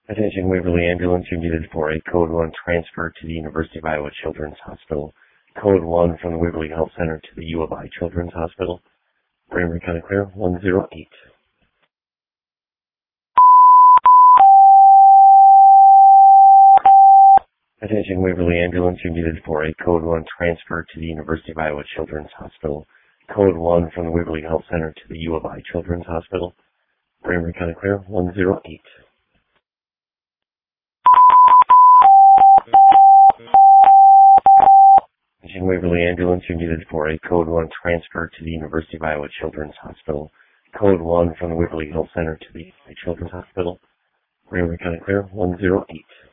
Attention Waverly Ambulance, you're needed for a Code 1 transfer to the University of Iowa Children's Hospital. Code 1 from the Waverly Health Center to the U of I Children's Hospital. Brainerd County Clear, 108. Attention Waverly Ambulance, you're needed for a Code 1 transfer to the University of Iowa Children's Hospital. Code 1 from the Waverly Health Center to the U of I Children's Hospital. Brainerd County Clear, 108. Attention Waverly Ambulance, you're needed for a Code 1 transfer to the University of Iowa Children's Hospital. Code 1 from the Waverly Health Center to the Children's Hospital. Brainerd County Clear, 108.